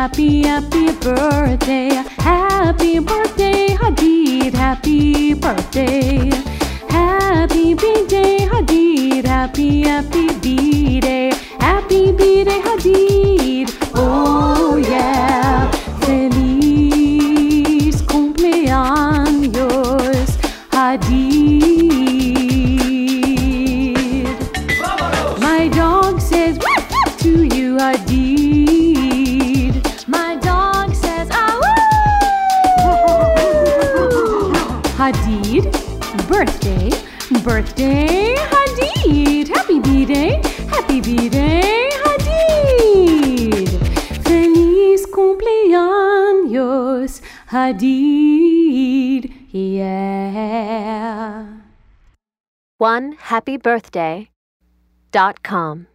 happy, happy birthday. Happy birthday, Hadid. Happy birthday. Happy B-Day, Hadid. Happy, happy B-Day. Happy B-Day, Hadid. Oh yeah. Feliz cumpleaños, Hadid. My dog says woof woof to you, Hadid. My dog says ah woo. Hadid, birthday, birthday, Hadid. Happy B-Day, happy B-Day, Hadid. Feliz cumpleaños, Hadid. Yeah. OneHappyBirthday.com